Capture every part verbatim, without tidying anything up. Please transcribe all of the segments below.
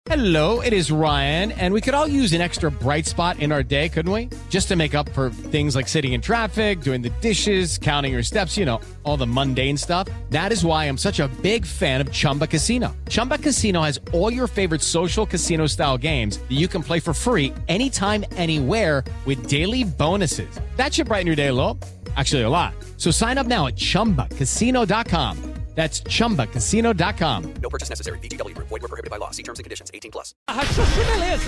Hello, it is Ryan, and we could all use an extra bright spot in our day, couldn't we? Just to make up for things like sitting in traffic, doing the dishes, counting your steps, you know, all the mundane stuff. That is why I'm such a big fan of Chumba Casino. Chumba Casino has all your favorite social casino-style games that you can play for free anytime, anywhere with daily bonuses. That should brighten your day a little. Actually, a lot. So sign up now at chumba casino dot com. That's chumba casino dot com. No purchase necessary. V G W Group. Void where prohibited by law. See terms and conditions. eighteen plus. Ah, chuchu, beleza.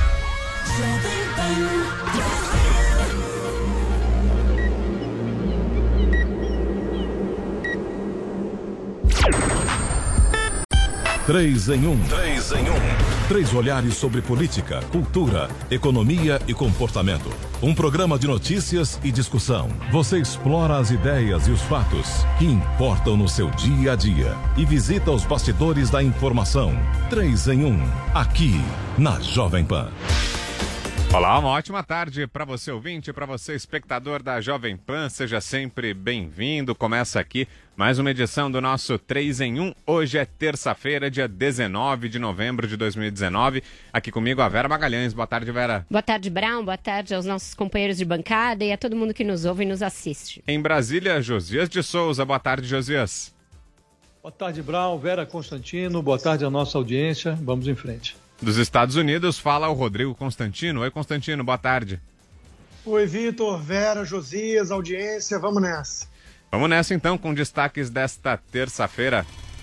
Três em um. Três em um. Três olhares sobre política, cultura, economia e comportamento. Um programa de notícias e discussão. Você explora as ideias e os fatos que importam no seu dia a dia e visita os bastidores da informação. Três em um. Aqui na Jovem Pan. Olá, uma ótima tarde para você ouvinte, para você espectador da Jovem Pan, seja sempre bem-vindo. Começa aqui mais uma edição do nosso três em um. Hoje é terça-feira, dia dezenove de novembro de dois mil e dezenove. Aqui comigo a Vera Magalhães. Boa tarde, Vera. Boa tarde, Brown. Boa tarde aos nossos companheiros de bancada e a todo mundo que nos ouve e nos assiste. Em Brasília, Josias de Souza. Boa tarde, Josias. Boa tarde, Brown. Vera Constantino. Boa tarde à nossa audiência. Vamos em frente. Dos Estados Unidos, fala o Rodrigo Constantino. Oi, Constantino, boa tarde. Oi, Vitor, Vera, Josias, audiência, vamos nessa. Vamos nessa então com destaques desta terça-feira.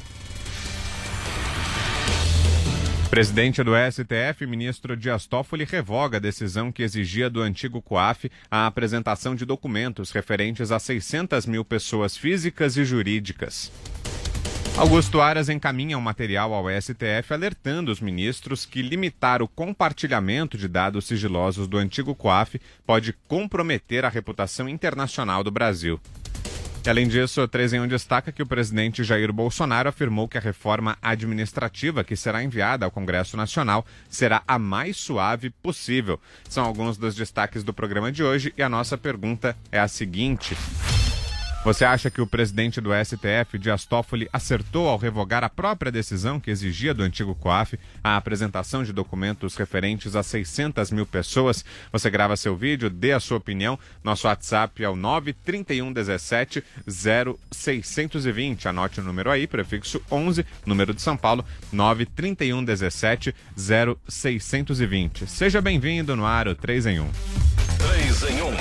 Presidente do S T F, ministro Dias Toffoli, revoga a decisão que exigia do antigo COAF a apresentação de documentos referentes a seiscentas mil pessoas físicas e jurídicas. Augusto Aras encaminha um material ao S T F alertando os ministros que limitar o compartilhamento de dados sigilosos do antigo COAF pode comprometer a reputação internacional do Brasil. E, além disso, o três em um destaca que o presidente Jair Bolsonaro afirmou que a reforma administrativa que será enviada ao Congresso Nacional será a mais suave possível. São alguns dos destaques do programa de hoje e a nossa pergunta é a seguinte: você acha que o presidente do S T F, Dias Toffoli, acertou ao revogar a própria decisão que exigia do antigo COAF a apresentação de documentos referentes a seiscentas mil pessoas? Você grava seu vídeo, dê a sua opinião. Nosso WhatsApp é o nove trinta e um dezessete zero seiscentos e vinte. Anote o número aí, prefixo onze, número de São Paulo, nove trinta e um dezessete zero seiscentos e vinte. Seja bem-vindo no ar, o três em um. três em um.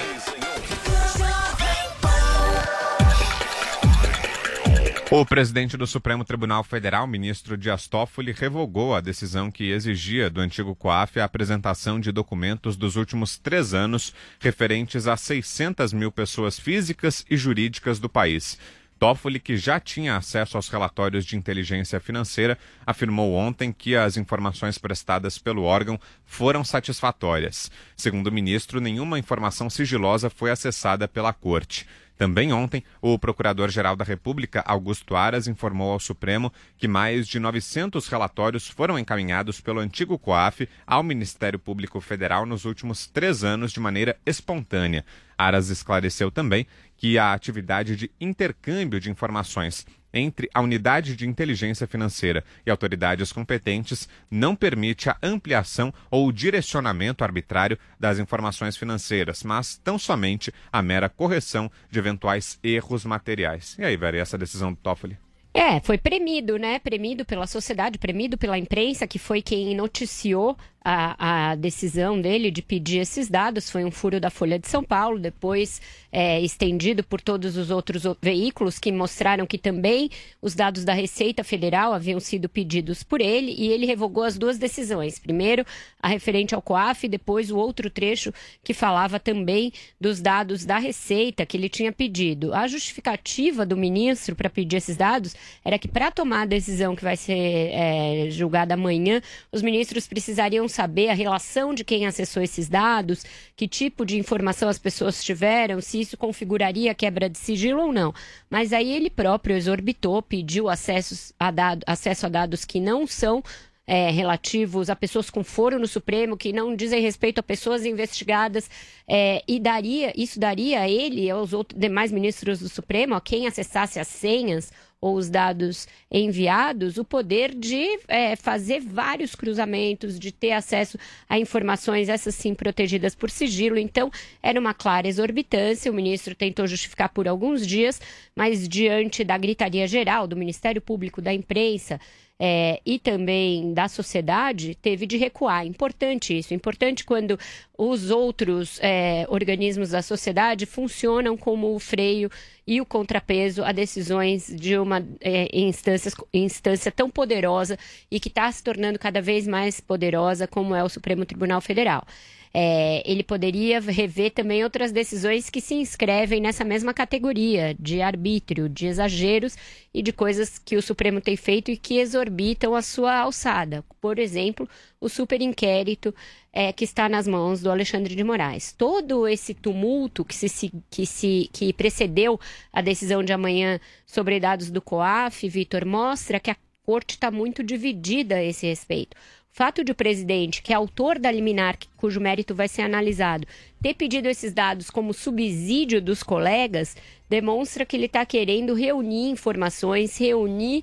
O presidente do Supremo Tribunal Federal, ministro Dias Toffoli, revogou a decisão que exigia do antigo COAF a apresentação de documentos dos últimos três anos referentes a seiscentas mil pessoas físicas e jurídicas do país. Toffoli, que já tinha acesso aos relatórios de inteligência financeira, afirmou ontem que as informações prestadas pelo órgão foram satisfatórias. Segundo o ministro, nenhuma informação sigilosa foi acessada pela Corte. Também ontem, o Procurador-Geral da República, Augusto Aras, informou ao Supremo que mais de novecentos relatórios foram encaminhados pelo antigo COAF ao Ministério Público Federal nos últimos três anos de maneira espontânea. Aras esclareceu também que a atividade de intercâmbio de informações entre a Unidade de Inteligência Financeira e autoridades competentes não permite a ampliação ou o direcionamento arbitrário das informações financeiras, mas tão somente a mera correção de eventuais erros materiais. E aí, Vera, e essa decisão do Toffoli? É, foi premido, né? Premido pela sociedade, premido pela imprensa, que foi quem noticiou a, a decisão dele de pedir esses dados. Foi um furo da Folha de São Paulo, depois é, estendido por todos os outros veículos que mostraram que também os dados da Receita Federal haviam sido pedidos por ele, e ele revogou as duas decisões. Primeiro, a referente ao COAF, e depois o outro trecho que falava também dos dados da Receita que ele tinha pedido. A justificativa do ministro para pedir esses dados era que, para tomar a decisão que vai ser é, julgada amanhã, os ministros precisariam saber a relação de quem acessou esses dados, que tipo de informação as pessoas tiveram, se isso configuraria quebra de sigilo ou não. Mas aí ele próprio exorbitou, pediu acessos a dado, acesso a dados que não são É, relativos a pessoas com foro no Supremo, que não dizem respeito a pessoas investigadas, é, e daria, isso daria a ele e aos outros, demais ministros do Supremo, a quem acessasse as senhas ou os dados enviados, o poder de é, fazer vários cruzamentos, de ter acesso a informações, essas sim protegidas por sigilo. Então, era uma clara exorbitância. O ministro tentou justificar por alguns dias, mas diante da gritaria geral do Ministério Público, da imprensa, É, e também da sociedade, teve de recuar. Importante isso, importante quando os outros é, organismos da sociedade funcionam como o freio e o contrapeso a decisões de uma é, instância, instância tão poderosa e que está se tornando cada vez mais poderosa, como é o Supremo Tribunal Federal. É, ele poderia rever também outras decisões que se inscrevem nessa mesma categoria de arbítrio, de exageros e de coisas que o Supremo tem feito e que exorbitam a sua alçada. Por exemplo, o superinquérito é, que está nas mãos do Alexandre de Moraes. Todo esse tumulto que, se, que, se, que precedeu a decisão de amanhã sobre dados do COAF, Vitor, mostra que a Corte está muito dividida a esse respeito. O fato de o presidente, que é autor da liminar, cujo mérito vai ser analisado, ter pedido esses dados como subsídio dos colegas, demonstra que ele está querendo reunir informações, reunir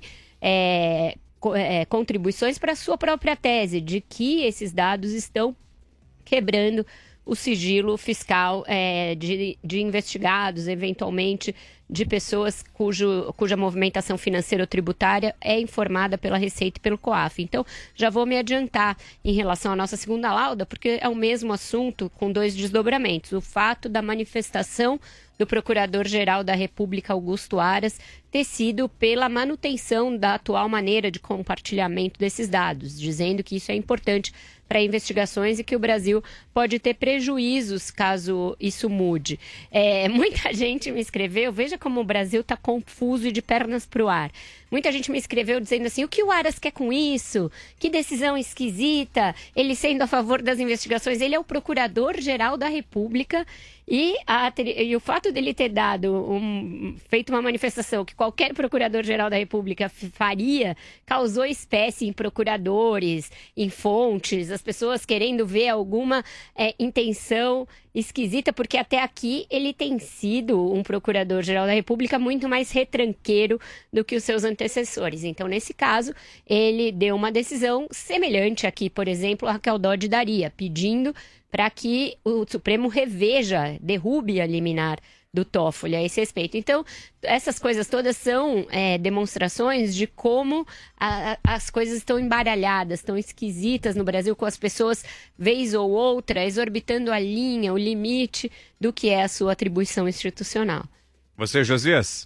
é, é, contribuições para a sua própria tese, de que esses dados estão quebrando o sigilo fiscal é, de, de investigados, eventualmente de pessoas cujo, cuja movimentação financeira ou tributária é informada pela Receita e pelo COAF. Então, já vou me adiantar em relação à nossa segunda lauda, porque é o mesmo assunto com dois desdobramentos. O fato da manifestação do Procurador-Geral da República, Augusto Aras, ter sido pela manutenção da atual maneira de compartilhamento desses dados, dizendo que isso é importante para investigações e que o Brasil pode ter prejuízos caso isso mude. É, muita gente me escreveu, veja como o Brasil está confuso e de pernas para o ar. Muita gente me escreveu dizendo assim, o que o Aras quer com isso? Que decisão esquisita, ele sendo a favor das investigações. Ele é o Procurador-Geral da República e, a, e o fato dele ter dado um, feito uma manifestação que qualquer Procurador-Geral da República faria, causou espécie em procuradores, em fontes, as pessoas querendo ver alguma é, intenção esquisita, porque até aqui ele tem sido um Procurador-Geral da República muito mais retranqueiro do que os seus antecessores. Então, nesse caso, ele deu uma decisão semelhante aqui, por exemplo, a Raquel Dodge daria, pedindo para que o Supremo reveja, derrube a liminar do Toffoli a esse respeito. Então, essas coisas todas são é, demonstrações de como a, a, as coisas estão embaralhadas, estão esquisitas no Brasil, com as pessoas, vez ou outra, exorbitando a linha, o limite do que é a sua atribuição institucional. Você, Josias?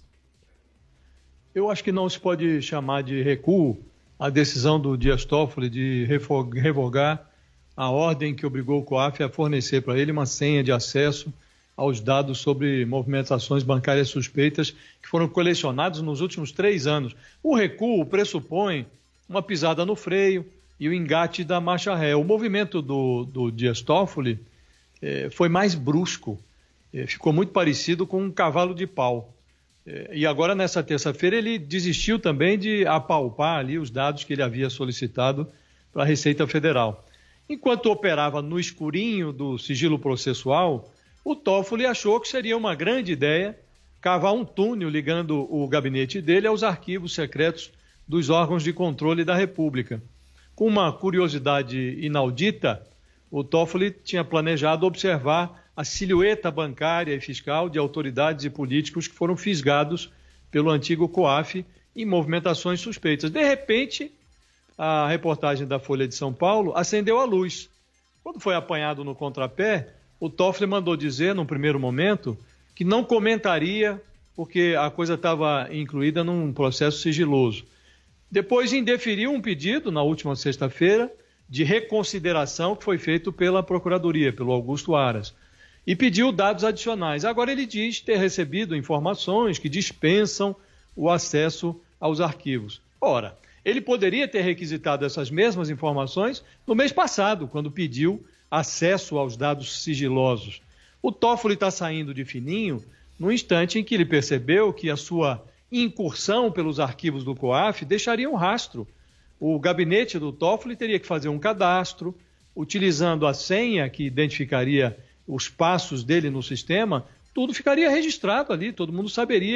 Eu acho que não se pode chamar de recuo a decisão do Dias Toffoli de revogar a ordem que obrigou o COAF a fornecer para ele uma senha de acesso aos dados sobre movimentações bancárias suspeitas que foram colecionados nos últimos três anos. O recuo pressupõe uma pisada no freio e o engate da marcha ré. O movimento do, do Dias Toffoli eh, foi mais brusco, eh, ficou muito parecido com um cavalo de pau. Eh, e agora, nessa terça-feira, ele desistiu também de apalpar ali os dados que ele havia solicitado para a Receita Federal. Enquanto operava no escurinho do sigilo processual, o Toffoli achou que seria uma grande ideia cavar um túnel ligando o gabinete dele aos arquivos secretos dos órgãos de controle da República. Com uma curiosidade inaudita, o Toffoli tinha planejado observar a silhueta bancária e fiscal de autoridades e políticos que foram fisgados pelo antigo COAF em movimentações suspeitas. De repente, a reportagem da Folha de São Paulo acendeu a luz. Quando foi apanhado no contrapé, o Toffoli mandou dizer, num primeiro momento, que não comentaria porque a coisa estava incluída num processo sigiloso. Depois indeferiu um pedido, na última sexta-feira, de reconsideração que foi feito pela Procuradoria, pelo Augusto Aras, e pediu dados adicionais. Agora ele diz ter recebido informações que dispensam o acesso aos arquivos. Ora, ele poderia ter requisitado essas mesmas informações no mês passado, quando pediu acesso aos dados sigilosos. O Toffoli está saindo de fininho no instante em que ele percebeu que a sua incursão pelos arquivos do COAF deixaria um rastro. O gabinete do Toffoli teria que fazer um cadastro, utilizando a senha que identificaria os passos dele no sistema, tudo ficaria registrado ali, todo mundo saberia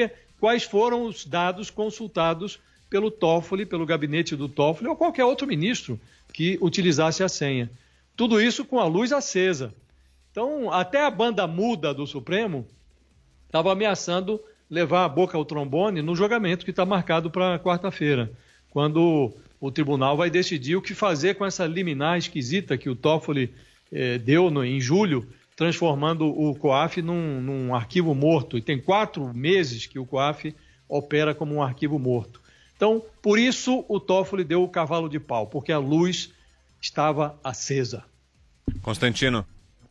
quais foram os dados consultados pelo Toffoli, pelo gabinete do Toffoli ou qualquer outro ministro que utilizasse a senha. Tudo isso com a luz acesa. Então, até a banda muda do Supremo estava ameaçando levar a boca ao trombone no julgamento que está marcado para quarta-feira, quando o tribunal vai decidir o que fazer com essa liminar esquisita que o Toffoli eh, deu no, em julho, transformando o COAF num, num arquivo morto. E tem quatro meses que o COAF opera como um arquivo morto. Então, por isso o Toffoli deu o cavalo de pau, porque a luz estava acesa. Constantino.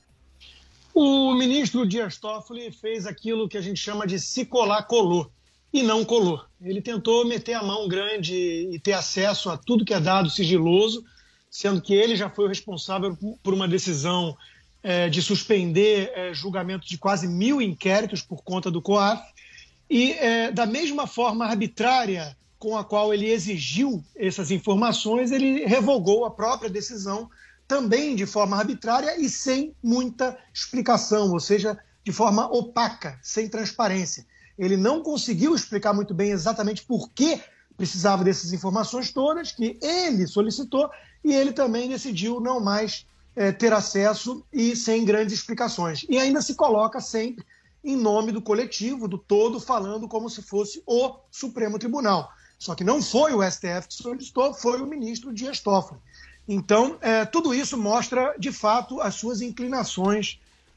O ministro Dias Toffoli fez aquilo que a gente chama de se colar, colou. E não colou. Ele tentou meter a mão grande e ter acesso a tudo que é dado sigiloso, sendo que ele já foi o responsável por uma decisão é, de suspender é, julgamento de quase mil inquéritos por conta do COAF. E, é, da mesma forma arbitrária com a qual ele exigiu essas informações, ele revogou a própria decisão, também de forma arbitrária e sem muita explicação, ou seja, de forma opaca, sem transparência. Ele não conseguiu explicar muito bem exatamente por que precisava dessas informações todas, que ele solicitou, e ele também decidiu não mais é, ter acesso e sem grandes explicações. E ainda se coloca sempre em nome do coletivo, do todo, falando como se fosse o Supremo Tribunal. Só que não foi o S T F que solicitou, foi o ministro Dias Toffoli. Então, é, tudo isso mostra, de fato, as suas inclinações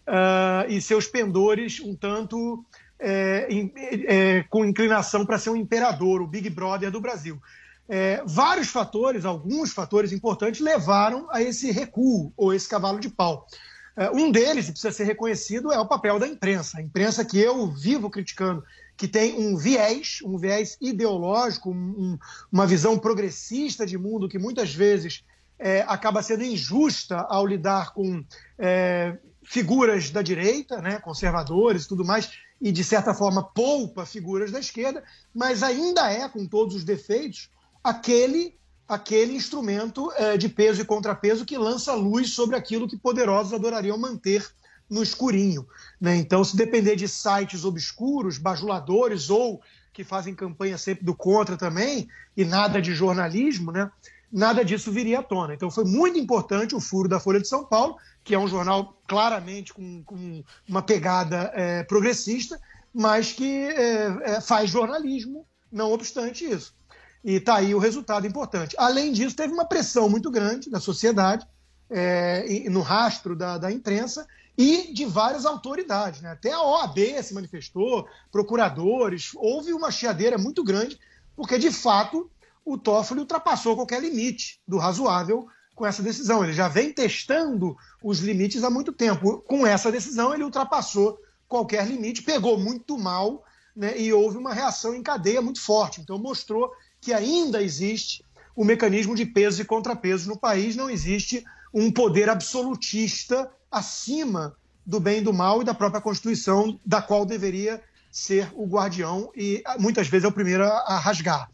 uh, e seus pendores um tanto é, é, com inclinação para ser um imperador, o Big Brother do Brasil. É, vários fatores, alguns fatores importantes, levaram a esse recuo ou esse cavalo de pau. É, um deles, e precisa ser reconhecido, é o papel da imprensa. A imprensa que eu vivo criticando, que tem um viés, um viés ideológico, um, uma visão progressista de mundo que muitas vezes é, acaba sendo injusta ao lidar com é, figuras da direita, né, conservadores e tudo mais, e de certa forma poupa figuras da esquerda, mas ainda é, com todos os defeitos, aquele, aquele instrumento é, de peso e contrapeso que lança luz sobre aquilo que poderosos adorariam manter no escurinho, né? Então, se depender de sites obscuros, bajuladores ou que fazem campanha sempre do contra também, e nada de jornalismo, né? Nada disso viria à tona. Então, foi muito importante o furo da Folha de São Paulo, que é um jornal claramente com, com uma pegada é, progressista, mas que é, é, faz jornalismo, não obstante isso. E está aí o resultado importante. Além disso, teve uma pressão muito grande da sociedade, é, no rastro da, da imprensa, e de várias autoridades, né? Até a O A B se manifestou, procuradores, houve uma chiadeira muito grande, porque, de fato, o Toffoli ultrapassou qualquer limite do razoável com essa decisão. Ele já vem testando os limites há muito tempo. Com essa decisão, ele ultrapassou qualquer limite, pegou muito mal, né? E houve uma reação em cadeia muito forte. Então, mostrou que ainda existe o mecanismo de peso e contrapeso no país, não existe um poder absolutista acima do bem e do mal e da própria Constituição, da qual deveria ser o guardião e muitas vezes é o primeiro a rasgar.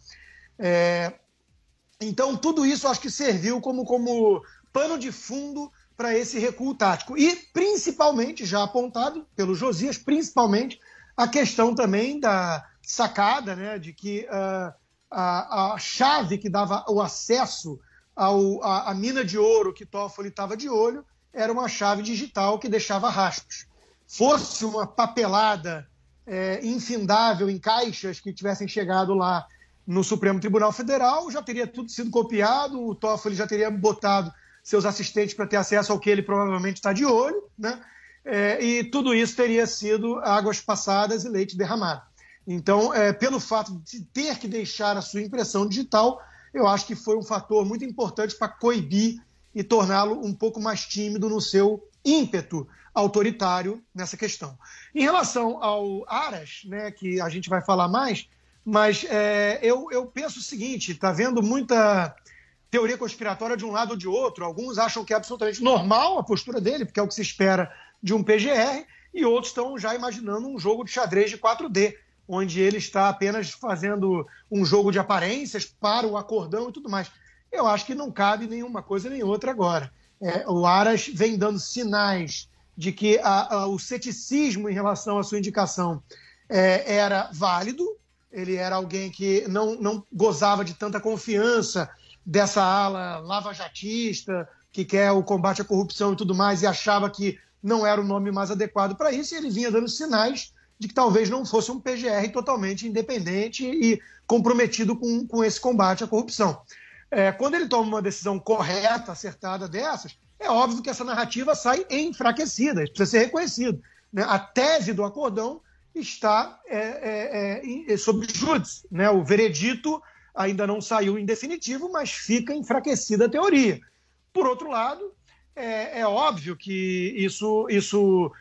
É... Então, tudo isso acho que serviu como, como pano de fundo para esse recuo tático. E, principalmente, já apontado pelo Josias, principalmente a questão também da sacada, né, de que uh, a, a chave que dava o acesso ao, a, a mina de ouro que Toffoli estava de olho era uma chave digital que deixava rastros. Fosse uma papelada é, infindável em caixas que tivessem chegado lá no Supremo Tribunal Federal, já teria tudo sido copiado, o Toffoli já teria botado seus assistentes para ter acesso ao que ele provavelmente está de olho, né? É, e tudo isso teria sido águas passadas e leite derramado. Então, é, pelo fato de ter que deixar a sua impressão digital, eu acho que foi um fator muito importante para coibir e torná-lo um pouco mais tímido no seu ímpeto autoritário nessa questão. Em relação ao Aras, né, que a gente vai falar mais, mas é, eu, eu penso o seguinte, está vendo muita teoria conspiratória de um lado ou de outro, alguns acham que é absolutamente normal a postura dele, porque é o que se espera de um P G R, e outros estão já imaginando um jogo de xadrez de quatro D, onde ele está apenas fazendo um jogo de aparências para o acordão e tudo mais. Eu acho que não cabe nenhuma coisa nem outra agora. É, o Aras vem dando sinais de que a, a, o ceticismo em relação à sua indicação é, era válido, ele era alguém que não, não gozava de tanta confiança dessa ala lavajatista, que quer o combate à corrupção e tudo mais, e achava que não era o nome mais adequado para isso, e ele vinha dando sinais de que talvez não fosse um P G R totalmente independente e comprometido com, com esse combate à corrupção. É, quando ele toma uma decisão correta, acertada dessas, é óbvio que essa narrativa sai enfraquecida, isso precisa ser reconhecido, né? A tese do acordão está é, é, é, sob júdice, né? O veredito ainda não saiu em definitivo, mas fica enfraquecida a teoria. Por outro lado, é, é óbvio que isso, isso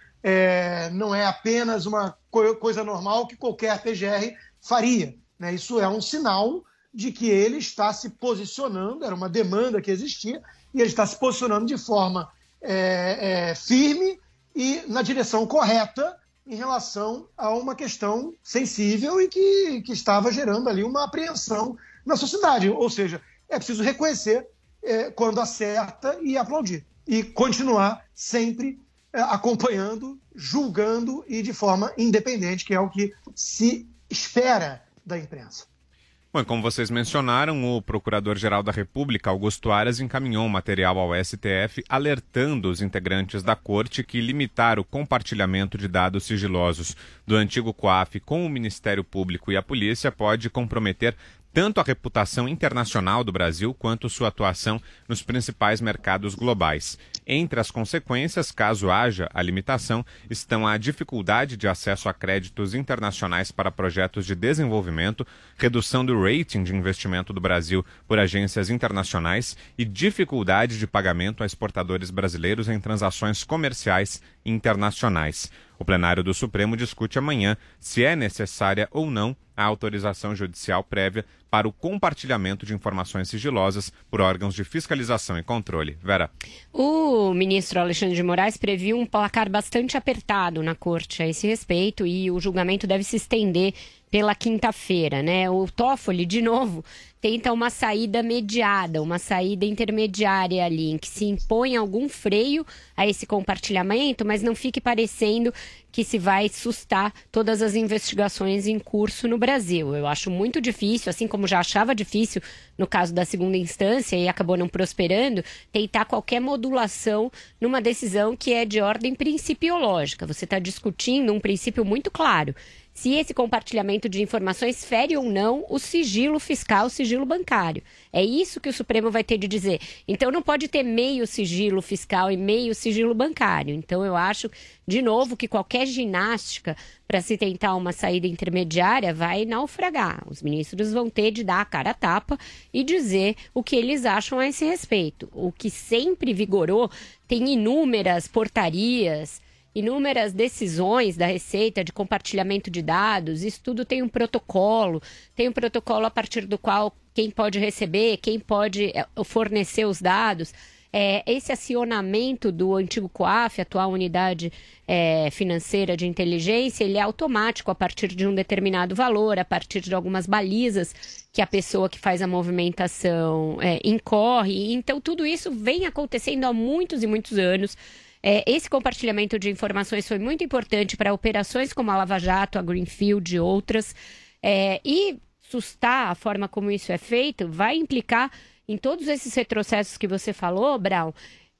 é, não é apenas uma co- coisa normal que qualquer P G R faria, né? Isso é um sinal de que ele está se posicionando, era uma demanda que existia, e ele está se posicionando de forma é, é, firme e na direção correta em relação a uma questão sensível e que, que estava gerando ali uma apreensão na sociedade. Ou seja, é preciso reconhecer é, quando acerta e aplaudir. E continuar sempre é, acompanhando, julgando e de forma independente, que é o que se espera da imprensa. Bom, como vocês mencionaram, o Procurador-Geral da República, Augusto Aras, encaminhou um material ao S T F alertando os integrantes da Corte que limitar o compartilhamento de dados sigilosos do antigo COAF com o Ministério Público e a Polícia pode comprometer tanto a reputação internacional do Brasil quanto sua atuação nos principais mercados globais. Entre as consequências, caso haja a limitação, estão a dificuldade de acesso a créditos internacionais para projetos de desenvolvimento, redução do rating de investimento do Brasil por agências internacionais e dificuldade de pagamento a exportadores brasileiros em transações comerciais internacionais. O plenário do Supremo discute amanhã se é necessária ou não a autorização judicial prévia para o compartilhamento de informações sigilosas por órgãos de fiscalização e controle. Vera. O ministro Alexandre de Moraes previu um placar bastante apertado na corte a esse respeito e o julgamento deve se estender pela quinta-feira, né? O Toffoli, de novo, tenta uma saída mediada, uma saída intermediária ali, em que se impõe algum freio a esse compartilhamento, mas não fique parecendo que se vai sustar todas as investigações em curso no Brasil. Eu acho muito difícil, assim como já achava difícil no caso da segunda instância e acabou não prosperando, tentar qualquer modulação numa decisão que é de ordem principiológica. Você está discutindo um princípio muito claro. Se esse compartilhamento de informações fere ou não o sigilo fiscal, o sigilo bancário. É isso que o Supremo vai ter de dizer. Então não pode ter meio sigilo fiscal e meio sigilo bancário. Então eu acho, de novo, que qualquer ginástica para se tentar uma saída intermediária vai naufragar. Os ministros vão ter de dar a cara a tapa e dizer o que eles acham a esse respeito. O que sempre vigorou, tem inúmeras portarias, inúmeras decisões da Receita de compartilhamento de dados. Isso tudo tem um protocolo, tem um protocolo a partir do qual quem pode receber, quem pode fornecer os dados. É, esse acionamento do antigo COAF, atual Unidade é, Financeira de Inteligência, ele é automático a partir de um determinado valor, a partir de algumas balizas que a pessoa que faz a movimentação é, incorre. Então tudo isso vem acontecendo há muitos e muitos anos. É, esse compartilhamento de informações foi muito importante para operações como a Lava Jato, a Greenfield e outras. É, e sustar a forma como isso é feito vai implicar em todos esses retrocessos que você falou, Brown,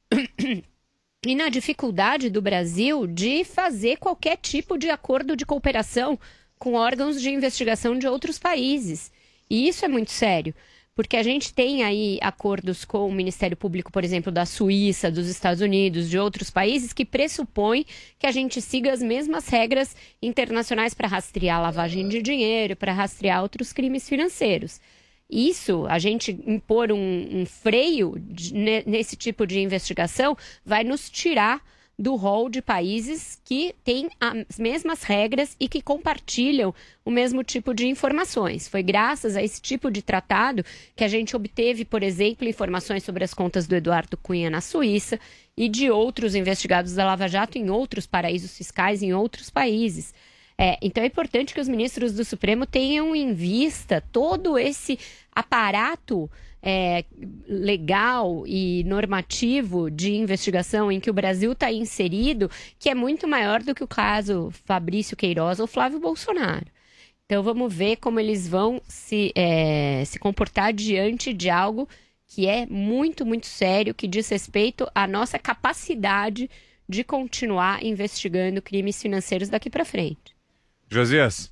e na dificuldade do Brasil de fazer qualquer tipo de acordo de cooperação com órgãos de investigação de outros países. E isso é muito sério. Porque a gente tem aí acordos com o Ministério Público, por exemplo, da Suíça, dos Estados Unidos, de outros países, que pressupõem que a gente siga as mesmas regras internacionais para rastrear a lavagem de dinheiro, para rastrear outros crimes financeiros. Isso, a gente impor um, um freio de, nesse tipo de investigação, vai nos tirar do rol de países que têm as mesmas regras e que compartilham o mesmo tipo de informações. Foi graças a esse tipo de tratado que a gente obteve, por exemplo, informações sobre as contas do Eduardo Cunha na Suíça e de outros investigados da Lava Jato em outros paraísos fiscais, em outros países. É, então é importante que os ministros do Supremo tenham em vista todo esse aparato É, legal e normativo de investigação em que o Brasil está inserido, que é muito maior do que o caso Fabrício Queiroz ou Flávio Bolsonaro. Então vamos ver como eles vão se, é, se comportar diante de algo que é muito, muito sério, que diz respeito à nossa capacidade de continuar investigando crimes financeiros daqui para frente. Josias.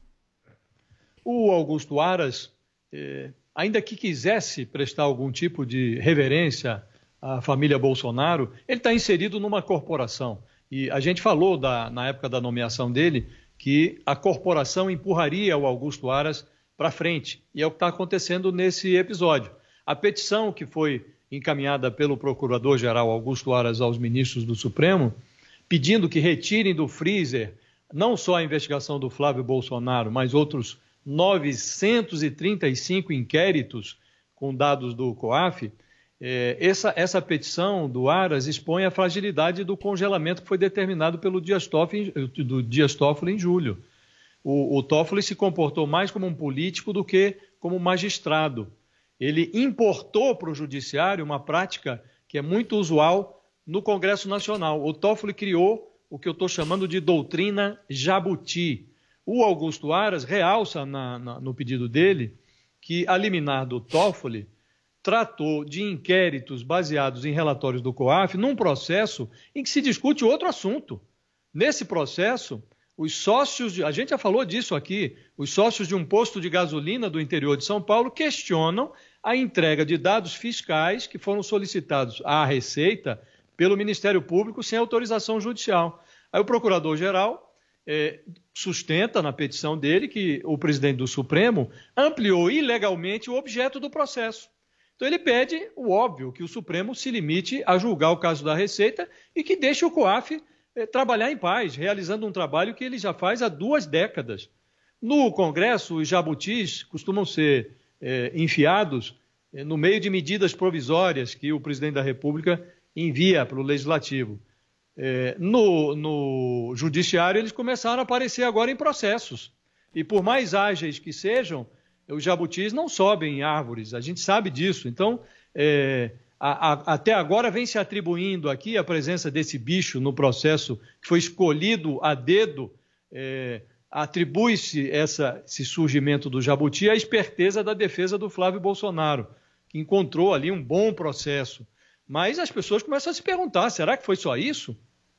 O Augusto Aras, eh, ainda que quisesse prestar algum tipo de reverência à família Bolsonaro, ele está inserido numa corporação. E a gente falou da, na época da nomeação dele que a corporação empurraria o Augusto Aras para frente. E é o que está acontecendo nesse episódio. A petição que foi encaminhada pelo Procurador-Geral Augusto Aras aos ministros do Supremo, pedindo que retirem do freezer não só a investigação do Flávio Bolsonaro, mas outros novecentos e trinta e cinco inquéritos com dados do COAF, eh, essa, essa petição do Aras expõe a fragilidade do congelamento que foi determinado pelo Dias Toffoli, do Dias Toffoli em julho. O, o Toffoli se comportou mais como um político do que como magistrado. Ele importou para o judiciário uma prática que é muito usual no Congresso Nacional. O Toffoli criou o que eu estou chamando de doutrina Jabuti. O Augusto Aras realça na, na, no pedido dele que a liminar do Toffoli tratou de inquéritos baseados em relatórios do COAF num processo em que se discute outro assunto. Nesse processo, os sócios, de, a gente já falou disso aqui, os sócios de um posto de gasolina do interior de São Paulo questionam a entrega de dados fiscais que foram solicitados à Receita pelo Ministério Público sem autorização judicial. Aí o Procurador-Geral eh, sustenta na petição dele que o presidente do Supremo ampliou ilegalmente o objeto do processo. Então ele pede o óbvio, que o Supremo se limite a julgar o caso da Receita e que deixe o COAF eh, trabalhar em paz, realizando um trabalho que ele já faz há duas décadas. No Congresso, os jabutis costumam ser eh, enfiados eh, no meio de medidas provisórias que o presidente da República envia para o Legislativo. É, no, no Judiciário, eles começaram a aparecer agora em processos. E por mais ágeis que sejam, os jabutis não sobem em árvores, a gente sabe disso. Então, é, a, a, até agora vem se atribuindo aqui a presença desse bicho no processo que foi escolhido a dedo, é, atribui-se essa, esse surgimento do jabuti à esperteza da defesa do Flávio Bolsonaro, que encontrou ali um bom processo. Mas as pessoas começam a se perguntar, será que foi só isso?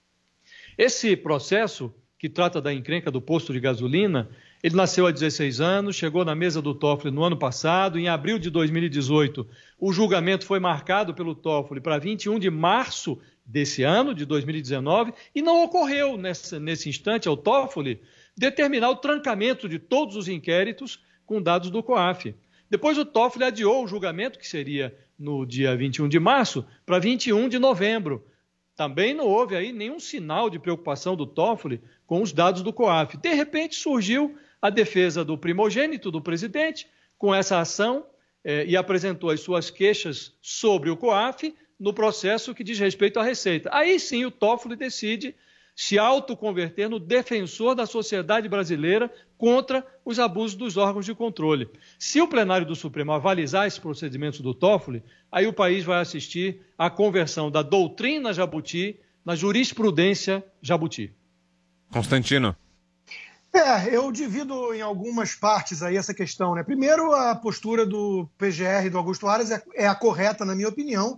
Esse processo, que trata da encrenca do posto de gasolina, ele nasceu há dezesseis anos, chegou na mesa do Toffoli no ano passado, em abril de dois mil e dezoito, o julgamento foi marcado pelo Toffoli para vinte e um de março desse ano, de dois mil e dezenove, e não ocorreu nesse, nesse instante ao Toffoli determinar o trancamento de todos os inquéritos com dados do COAF. Depois o Toffoli adiou o julgamento, que seria no dia vinte e um de março, para vinte e um de novembro. Também não houve aí nenhum sinal de preocupação do Toffoli com os dados do COAF. De repente surgiu a defesa do primogênito do presidente com essa ação eh, e apresentou as suas queixas sobre o COAF no processo que diz respeito à Receita. Aí sim o Toffoli decide se autoconverter no defensor da sociedade brasileira contra os abusos dos órgãos de controle. Se o plenário do Supremo avalizar esses procedimentos do Toffoli, aí o país vai assistir à conversão da doutrina Jabuti na jurisprudência Jabuti. Constantino. É, eu divido em algumas partes aí essa questão, né? Primeiro, a postura do P G R, do Augusto Aras, é, é a correta, na minha opinião.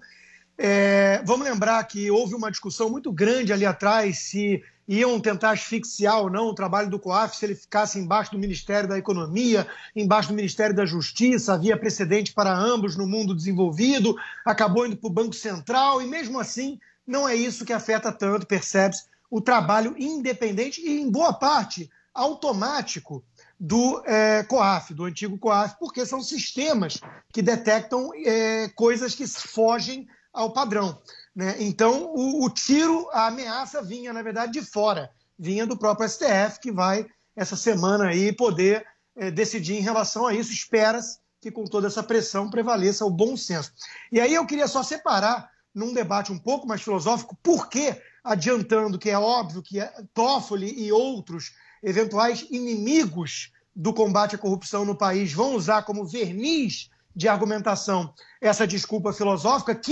É, vamos lembrar que houve uma discussão muito grande ali atrás se iam tentar asfixiar ou não o trabalho do COAF, se ele ficasse embaixo do Ministério da Economia, embaixo do Ministério da Justiça, havia precedente para ambos no mundo desenvolvido, acabou indo para o Banco Central e mesmo assim não é isso que afeta tanto, percebe-se, o trabalho independente e em boa parte automático do é, COAF, do antigo COAF, porque são sistemas que detectam é, coisas que fogem ao padrão, né? Então, o, o tiro, a ameaça vinha, na verdade, de fora, vinha do próprio S T F, que vai, essa semana aí, poder é, decidir em relação a isso. Espera-se que, com toda essa pressão, prevaleça o bom senso. E aí eu queria só separar, num debate um pouco mais filosófico, por que, adiantando que é óbvio que Toffoli e outros eventuais inimigos do combate à corrupção no país vão usar como verniz de argumentação essa desculpa filosófica que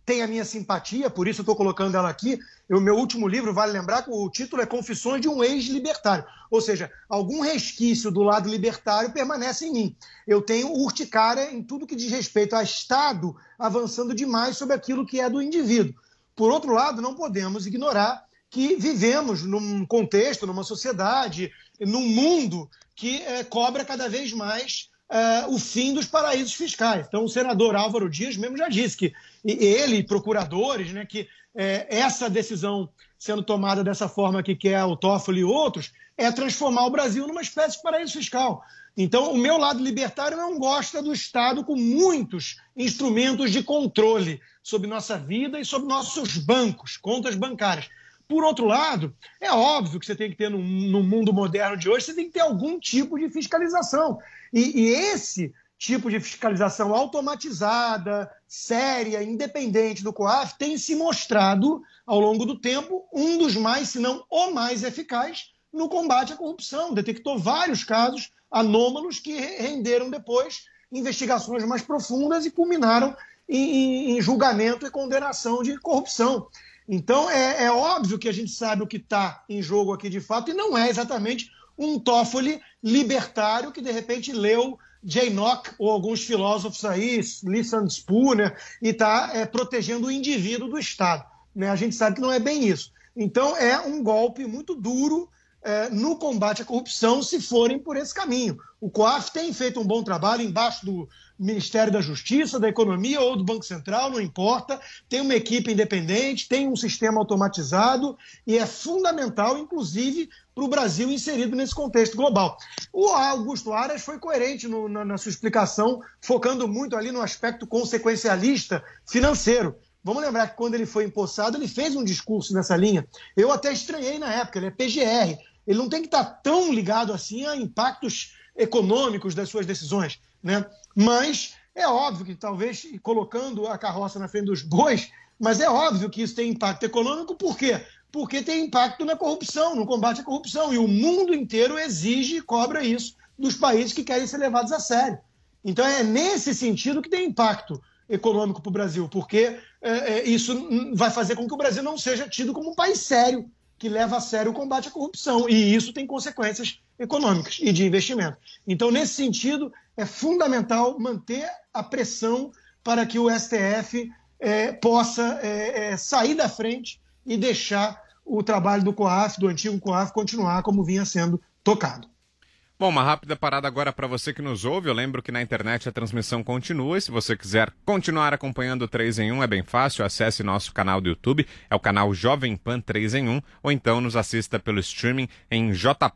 tem a minha simpatia, por isso eu estou colocando ela aqui. O meu último livro, vale lembrar que o título é Confissões de um Ex-Libertário. Ou seja, algum resquício do lado libertário permanece em mim. Eu tenho urticária em tudo que diz respeito a Estado avançando demais sobre aquilo que é do indivíduo. Por outro lado, não podemos ignorar que vivemos num contexto, numa sociedade, num mundo que é, cobra cada vez mais é, o fim dos paraísos fiscais. Então, o senador Álvaro Dias mesmo já disse que ele e procuradores, né, que é, essa decisão sendo tomada dessa forma que quer o Toffoli e outros, é transformar o Brasil numa espécie de paraíso fiscal. Então, o meu lado libertário não gosta do Estado com muitos instrumentos de controle sobre nossa vida e sobre nossos bancos, contas bancárias. Por outro lado, é óbvio que você tem que ter, no, no mundo moderno de hoje, você tem que ter algum tipo de fiscalização. E, e esse tipo de fiscalização automatizada, séria, independente do COAF, tem se mostrado, ao longo do tempo, um dos mais, se não o mais eficaz no combate à corrupção. Detectou vários casos anômalos que renderam depois investigações mais profundas e culminaram em, em julgamento e condenação de corrupção. Então, é, é óbvio que a gente sabe o que está em jogo aqui de fato, e não é exatamente um Toffoli libertário que, de repente, leu Jay Nock ou alguns filósofos aí, Lysander Spooner, e está é, protegendo o indivíduo do Estado. Né? A gente sabe que não é bem isso. Então, é um golpe muito duro é, no combate à corrupção se forem por esse caminho. O COAF tem feito um bom trabalho embaixo do Ministério da Justiça, da Economia ou do Banco Central, não importa. Tem uma equipe independente, tem um sistema automatizado e é fundamental, inclusive, para o Brasil inserido nesse contexto global. O Augusto Aras foi coerente no, na, na sua explicação, focando muito ali no aspecto consequencialista financeiro. Vamos lembrar que quando ele foi empossado, ele fez um discurso nessa linha. Eu até estranhei na época, ele é P G R. Ele não tem que estar tão ligado assim a impactos econômicos das suas decisões, né? Mas é óbvio que talvez colocando a carroça na frente dos bois, mas é óbvio que isso tem impacto econômico, por quê? Porque tem impacto na corrupção, no combate à corrupção, e o mundo inteiro exige e cobra isso dos países que querem ser levados a sério. Então é nesse sentido que tem impacto econômico para o Brasil, porque é, é, isso vai fazer com que o Brasil não seja tido como um país sério, que leva a sério o combate à corrupção, e isso tem consequências econômicas e de investimento. Então, nesse sentido, é fundamental manter a pressão para que o S T F é, possa é, é, sair da frente e deixar o trabalho do COAF, do antigo COAF, continuar como vinha sendo tocado. Bom, uma rápida parada agora para você que nos ouve. Eu lembro que na internet a transmissão continua e se você quiser continuar acompanhando o três em um é bem fácil. Acesse nosso canal do YouTube, é o canal Jovem Pan três em um, ou então nos assista pelo streaming em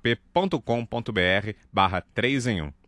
jp.com.br barra 3 em 1.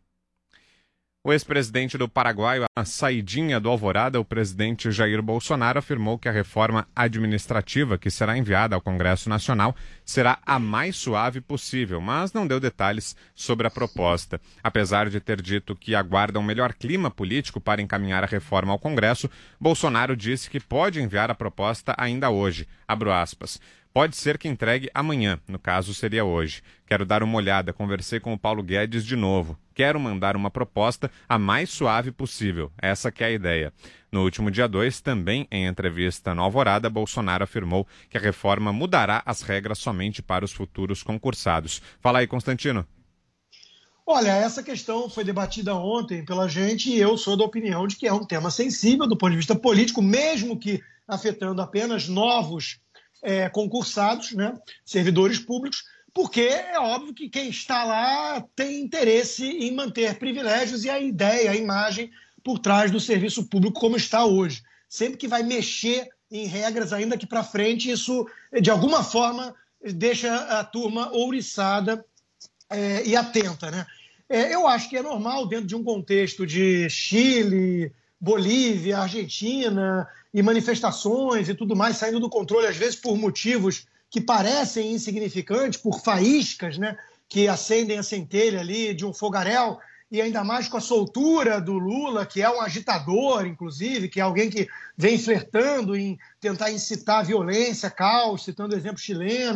O ex-presidente do Paraguai, a saidinha do Alvorada, o presidente Jair Bolsonaro, afirmou que a reforma administrativa que será enviada ao Congresso Nacional será a mais suave possível, mas não deu detalhes sobre a proposta. Apesar de ter dito que aguarda um melhor clima político para encaminhar a reforma ao Congresso, Bolsonaro disse que pode enviar a proposta ainda hoje. Abro aspas. Pode ser que entregue amanhã, no caso seria hoje. Quero dar uma olhada, conversei com o Paulo Guedes de novo. Quero mandar uma proposta a mais suave possível, essa que é a ideia. No último dia dois, também em entrevista no Alvorada, Bolsonaro afirmou que a reforma mudará as regras somente para os futuros concursados. Fala aí, Constantino. Olha, essa questão foi debatida ontem pela gente e eu sou da opinião de que é um tema sensível do ponto de vista político, mesmo que afetando apenas novos É, concursados, né, servidores públicos, porque é óbvio que quem está lá tem interesse em manter privilégios e a ideia, a imagem por trás do serviço público como está hoje. Sempre que vai mexer em regras ainda que para frente, isso de alguma forma deixa a turma ouriçada é, e atenta. Né? É, eu acho que é normal dentro de um contexto de Chile, Bolívia, Argentina e manifestações e tudo mais saindo do controle, às vezes por motivos que parecem insignificantes, por faíscas, né, que acendem a centelha ali de um fogaréu, e ainda mais com a soltura do Lula, que é um agitador, inclusive, que é alguém que vem flertando em tentar incitar violência, caos, citando o exemplo chileno.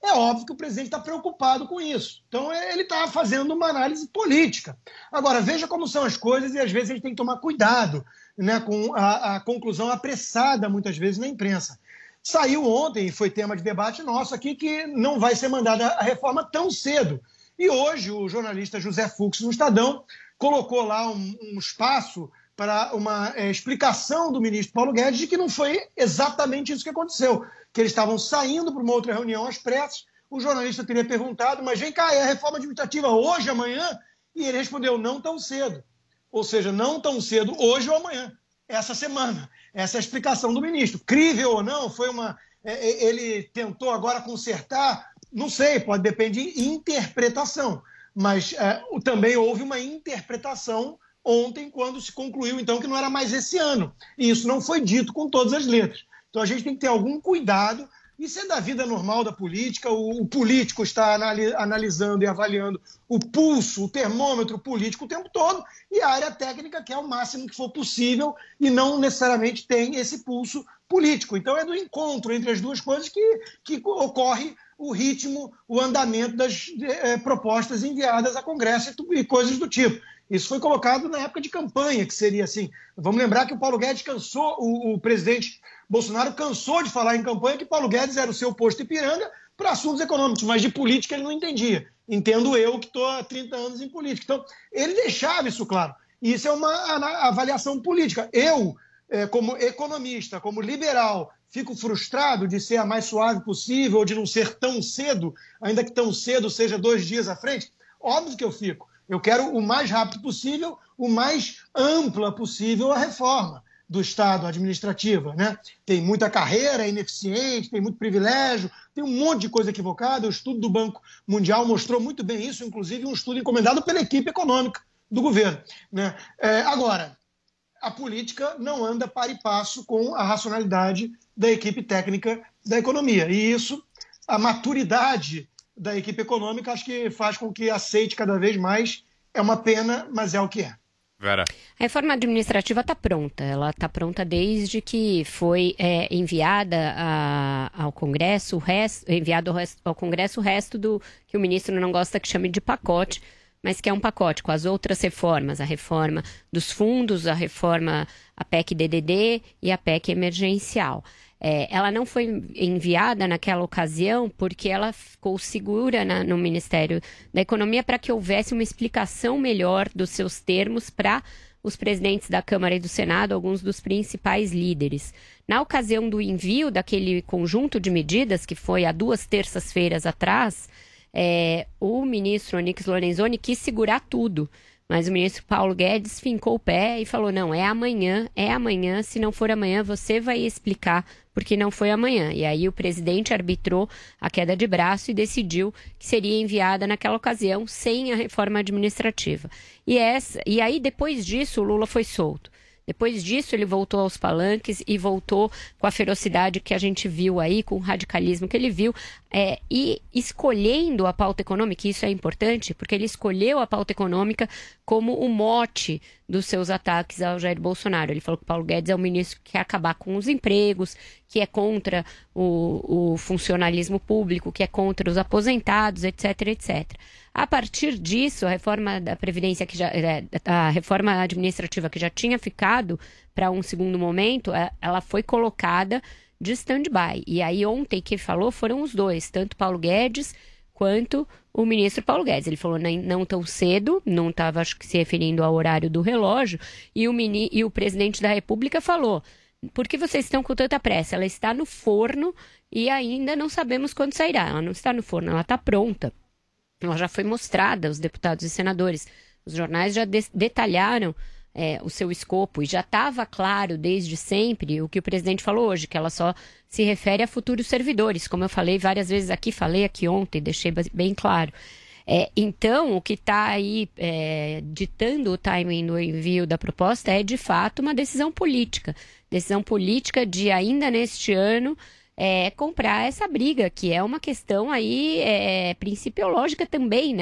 É óbvio que o presidente está preocupado com isso. Então, ele está fazendo uma análise política. Agora, veja como são as coisas e, às vezes, a gente tem que tomar cuidado, né, com a, a conclusão apressada, muitas vezes, na imprensa. Saiu ontem, e foi tema de debate nosso aqui, que não vai ser mandada a reforma tão cedo. E hoje, o jornalista José Fux, no Estadão, colocou lá um, um espaço para uma é, explicação do ministro Paulo Guedes de que não foi exatamente isso que aconteceu, que eles estavam saindo para uma outra reunião às pressas, o jornalista teria perguntado, mas vem cá, é a reforma administrativa hoje, amanhã? E ele respondeu, não tão cedo. Ou seja, não tão cedo hoje ou amanhã, essa semana. Essa é a explicação do ministro. Crível ou não, foi uma... É, ele tentou agora consertar, não sei, pode depender de interpretação, mas é, também houve uma interpretação ontem, quando se concluiu, então, que não era mais esse ano. E isso não foi dito com todas as letras. Então, a gente tem que ter algum cuidado. Isso é da vida normal da política. O, o político está anali- analisando e avaliando o pulso, o termômetro político o tempo todo, e a área técnica quer o máximo que for possível e não necessariamente tem esse pulso político. Então, é do encontro entre as duas coisas que, que ocorre o ritmo, o andamento das é, propostas enviadas a Congresso e, e coisas do tipo. Isso foi colocado na época de campanha, que seria assim. Vamos lembrar que o Paulo Guedes cansou, o, o presidente Bolsonaro cansou de falar em campanha que Paulo Guedes era o seu posto Ipiranga para assuntos econômicos, mas de política ele não entendia. Entendo eu que estou há trinta anos em política. Então, ele deixava isso claro. E isso é uma avaliação política. Eu, como economista, como liberal, fico frustrado de ser a mais suave possível ou de não ser tão cedo, ainda que tão cedo seja dois dias à frente. Óbvio que eu fico. Eu quero o mais rápido possível, o mais ampla possível a reforma do Estado administrativa, né? Tem muita carreira, é ineficiente, tem muito privilégio, tem um monte de coisa equivocada. O estudo do Banco Mundial mostrou muito bem isso, inclusive um estudo encomendado pela equipe econômica do governo, né? É, agora, a política não anda par e passo com a racionalidade da equipe técnica da economia. E isso, a maturidade da equipe econômica, acho que faz com que aceite cada vez mais. É uma pena, mas é o que é. Vera. A reforma administrativa está pronta. Ela está pronta desde que foi é, enviada a, ao Congresso, o resto, enviado ao, resto, ao Congresso o resto do que o ministro não gosta que chame de pacote, mas que é um pacote com as outras reformas, a reforma dos fundos, a reforma, a P E C D D D e a P E C emergencial. É, ela não foi enviada naquela ocasião porque ela ficou segura na, no Ministério da Economia para que houvesse uma explicação melhor dos seus termos para os presidentes da Câmara e do Senado, alguns dos principais líderes. Na ocasião do envio daquele conjunto de medidas, que foi há duas terças-feiras atrás, é, o ministro Onyx Lorenzoni quis segurar tudo. Mas o ministro Paulo Guedes fincou o pé e falou, não, é amanhã, é amanhã, se não for amanhã você vai explicar porque não foi amanhã. E aí o presidente arbitrou a queda de braço e decidiu que seria enviada naquela ocasião sem a reforma administrativa. E, essa, e aí depois disso o Lula foi solto. Depois disso, ele voltou aos palanques e voltou com a ferocidade que a gente viu aí, com o radicalismo que ele viu, é, e escolhendo a pauta econômica, isso é importante, porque ele escolheu a pauta econômica como o mote dos seus ataques ao Jair Bolsonaro. Ele falou que o Paulo Guedes é um ministro que quer acabar com os empregos, que é contra o, o funcionalismo público, que é contra os aposentados, etc, etcétera. A partir disso, a reforma da Previdência, que já, a reforma administrativa que já tinha ficado para um segundo momento, ela foi colocada de stand-by. E aí ontem quem falou foram os dois, tanto Paulo Guedes quanto o ministro Paulo Guedes. Ele falou não, não tão cedo, não estava acho que se referindo ao horário do relógio, e o, mini, e o presidente da República falou, por que vocês estão com tanta pressa? Ela está no forno e ainda não sabemos quando sairá. Ela não está no forno, ela está pronta. Ela já foi mostrada aos deputados e senadores. Os jornais já de- detalharam é, o seu escopo e já estava claro desde sempre o que o presidente falou hoje, que ela só se refere a futuros servidores, como eu falei várias vezes aqui, falei aqui ontem, deixei bem claro. É, então, o que está aí é, ditando o timing do envio da proposta é, de fato, uma decisão política. Decisão política de, ainda neste ano, É, comprar essa briga, que é uma questão aí é, principiológica também, né?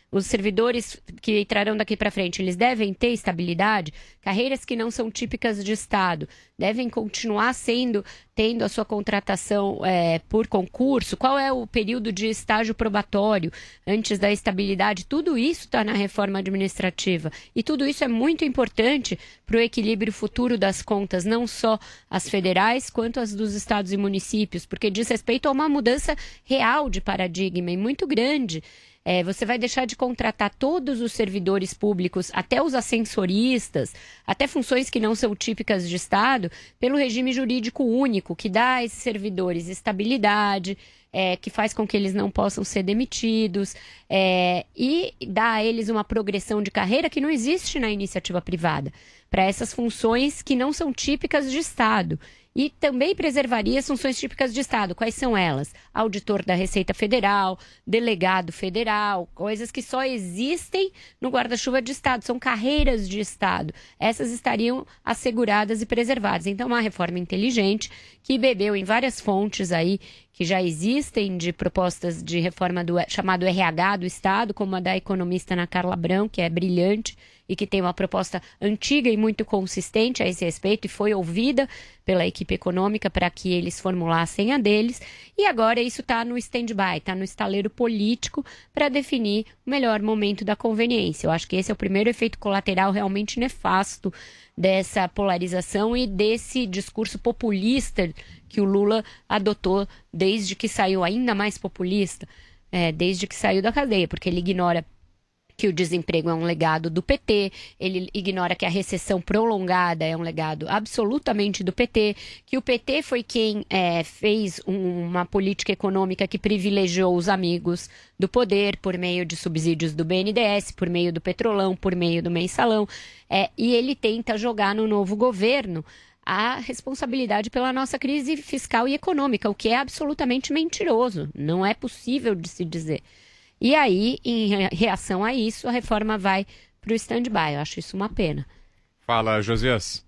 Os servidores que entrarão daqui para frente, eles devem ter estabilidade? Carreiras que não são típicas de Estado devem continuar sendo, tendo a sua contratação é, por concurso? Qual é o período de estágio probatório antes da estabilidade? Tudo isso está na reforma administrativa. E tudo isso é muito importante para o equilíbrio futuro das contas, não só as federais, quanto as dos estados e municípios, porque diz respeito a uma mudança real de paradigma e muito grande. É, você vai deixar de contratar todos os servidores públicos, até os ascensoristas, até funções que não são típicas de Estado, pelo regime jurídico único, que dá a esses servidores estabilidade, é, que faz com que eles não possam ser demitidos, é, e dá a eles uma progressão de carreira que não existe na iniciativa privada, para essas funções que não são típicas de Estado. E também preservaria as funções típicas de Estado. Quais são elas? Auditor da Receita Federal, delegado federal, coisas que só existem no guarda-chuva de Estado, são carreiras de Estado. Essas estariam asseguradas e preservadas. Então, uma reforma inteligente que bebeu em várias fontes aí, que já existem de propostas de reforma do chamado R H do Estado, como a da economista Ana Carla Abrão, que é brilhante, e que tem uma proposta antiga e muito consistente a esse respeito, e foi ouvida pela equipe econômica para que eles formulassem a deles, e agora isso está no stand-by, está no estaleiro político para definir o melhor momento da conveniência. Eu acho que esse é o primeiro efeito colateral realmente nefasto dessa polarização e desse discurso populista que o Lula adotou desde que saiu, ainda mais populista, é, desde que saiu da cadeia, porque ele ignora que o desemprego é um legado do P T, ele ignora que a recessão prolongada é um legado absolutamente do P T, que o P T foi quem é, fez um, uma política econômica que privilegiou os amigos do poder por meio de subsídios do B N D E S, por meio do Petrolão, por meio do Mensalão, é, e ele tenta jogar no novo governo a responsabilidade pela nossa crise fiscal e econômica, o que é absolutamente mentiroso, não é possível de se dizer. E aí, em reação a isso, a reforma vai para o stand-by. Eu acho isso uma pena. Fala, Josias.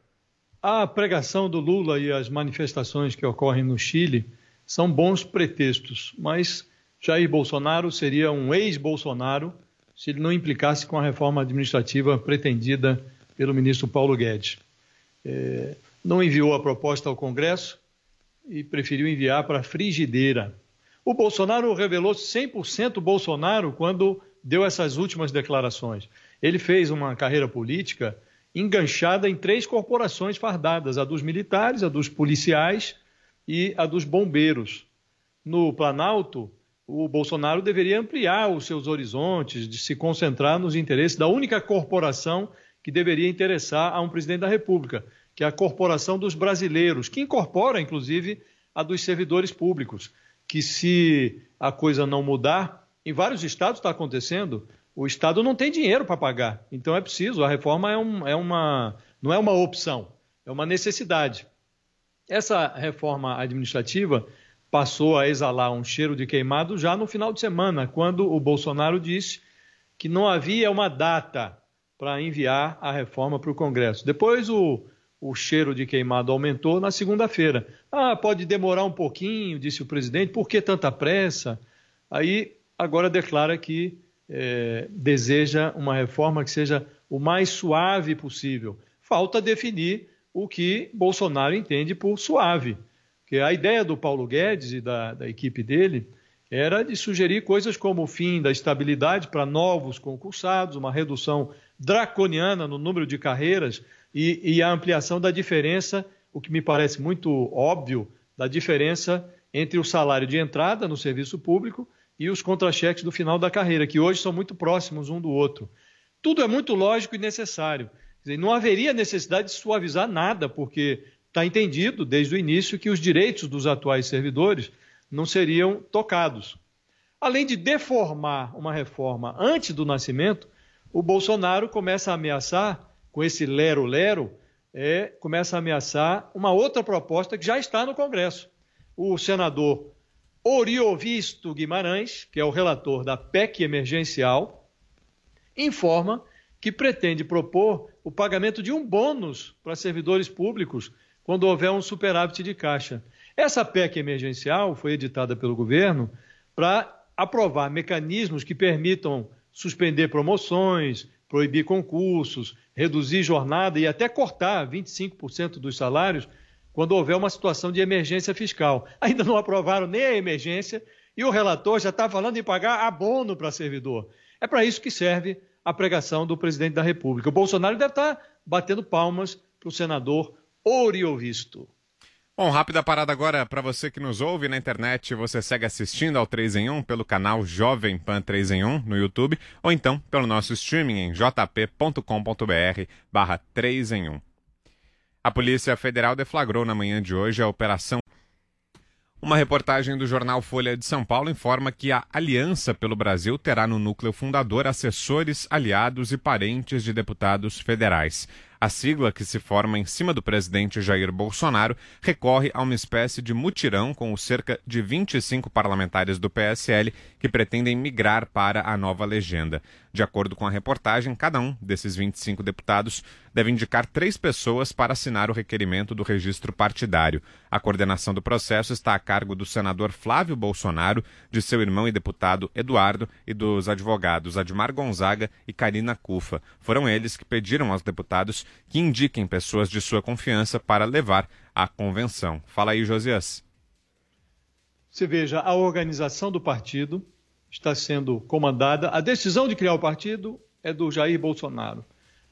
A pregação do Lula e as manifestações que ocorrem no Chile são bons pretextos, mas Jair Bolsonaro seria um ex-Bolsonaro se ele não implicasse com a reforma administrativa pretendida pelo ministro Paulo Guedes. É, não enviou a proposta ao Congresso e preferiu enviar para a frigideira. O Bolsonaro revelou cem por cento Bolsonaro quando deu essas últimas declarações. Ele fez uma carreira política enganchada em três corporações fardadas, a dos militares, a dos policiais e a dos bombeiros. No Planalto, o Bolsonaro deveria ampliar os seus horizontes, de se concentrar nos interesses da única corporação que deveria interessar a um presidente da República, que é a Corporação dos Brasileiros, que incorpora, inclusive, a dos servidores públicos. Que se a coisa não mudar, em vários estados está acontecendo, o estado não tem dinheiro para pagar. Então é preciso, a reforma é, um, é uma, não é uma opção, é uma necessidade. Essa reforma administrativa passou a exalar um cheiro de queimado já no final de semana, quando o Bolsonaro disse que não havia uma data para enviar a reforma para o Congresso. Depois o O cheiro de queimado aumentou na segunda-feira. Ah, pode demorar um pouquinho, disse o presidente, por que tanta pressa? Aí, agora declara que é, deseja uma reforma que seja o mais suave possível. Falta definir o que Bolsonaro entende por suave. Porque a ideia do Paulo Guedes e da, da equipe dele era de sugerir coisas como o fim da estabilidade para novos concursados, uma redução draconiana no número de carreiras, E, e a ampliação da diferença, o que me parece muito óbvio, da diferença entre o salário de entrada no serviço público e os contra-cheques do final da carreira, que hoje são muito próximos um do outro. Tudo é muito lógico e necessário. Quer dizer, não haveria necessidade de suavizar nada, porque está entendido desde o início que os direitos dos atuais servidores não seriam tocados. Além de deformar uma reforma antes do nascimento, o Bolsonaro começa a ameaçar com esse lero-lero, é, começa a ameaçar uma outra proposta que já está no Congresso. O senador Oriovisto Guimarães, que é o relator da P E C emergencial, informa que pretende propor o pagamento de um bônus para servidores públicos quando houver um superávit de caixa. Essa P E C emergencial foi editada pelo governo para aprovar mecanismos que permitam suspender promoções, proibir concursos, reduzir jornada e até cortar vinte e cinco por cento dos salários quando houver uma situação de emergência fiscal. Ainda não aprovaram nem a emergência e o relator já está falando em pagar abono para servidor. É para isso que serve a pregação do presidente da República. O Bolsonaro deve estar batendo palmas para o senador Oriovisto. Bom, rápida parada agora para você que nos ouve na internet. Você segue assistindo ao três em um pelo canal Jovem Pan três em um no YouTube ou então pelo nosso streaming em jp.com.br barra três em um. A Polícia Federal deflagrou na manhã de hoje a Operação. Uma reportagem do jornal Folha de São Paulo informa que a Aliança pelo Brasil terá no núcleo fundador assessores, aliados e parentes de deputados federais. A sigla, que se forma em cima do presidente Jair Bolsonaro, recorre a uma espécie de mutirão com os cerca de vinte e cinco parlamentares do P S L que pretendem migrar para a nova legenda. De acordo com a reportagem, cada um desses vinte e cinco deputados deve indicar três pessoas para assinar o requerimento do registro partidário. A coordenação do processo está a cargo do senador Flávio Bolsonaro, de seu irmão e deputado Eduardo e dos advogados Admar Gonzaga e Karina Cufa. Foram eles que pediram aos deputados que indiquem pessoas de sua confiança para levar à convenção. Fala aí, Josias. Você veja, a organização do partido está sendo comandada, a decisão de criar o partido é do Jair Bolsonaro.